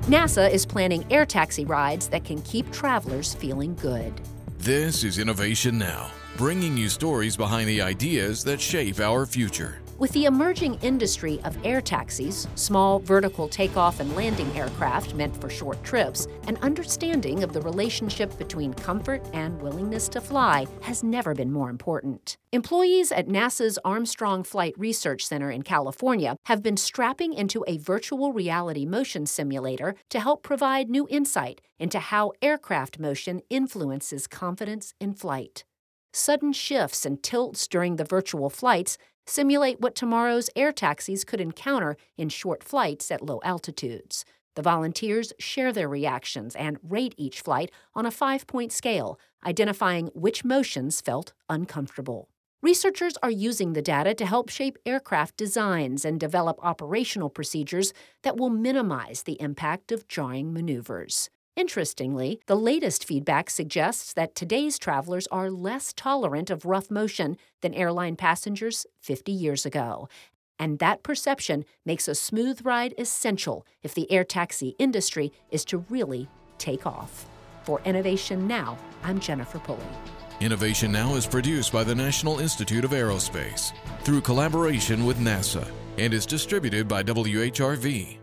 NASA is planning air taxi rides that can keep travelers feeling good. This is Innovation Now, bringing you stories behind the ideas that shape our future. With the emerging industry of air taxis, small vertical takeoff and landing aircraft meant for short trips, an understanding of the relationship between comfort and willingness to fly has never been more important. Employees at NASA's Armstrong Flight Research Center in California have been strapping into a virtual reality motion simulator to help provide new insight into how aircraft motion influences confidence in flight. Sudden shifts and tilts during the virtual flights simulate what tomorrow's air taxis could encounter in short flights at low altitudes. The volunteers share their reactions and rate each flight on a 5-point scale, identifying which motions felt uncomfortable. Researchers are using the data to help shape aircraft designs and develop operational procedures that will minimize the impact of jarring maneuvers. Interestingly, the latest feedback suggests that today's travelers are less tolerant of rough motion than airline passengers 50 years ago. And that perception makes a smooth ride essential if the air taxi industry is to really take off. For Innovation Now, I'm Jennifer Pulley. Innovation Now is produced by the National Institute of Aerospace through collaboration with NASA and is distributed by WHRV.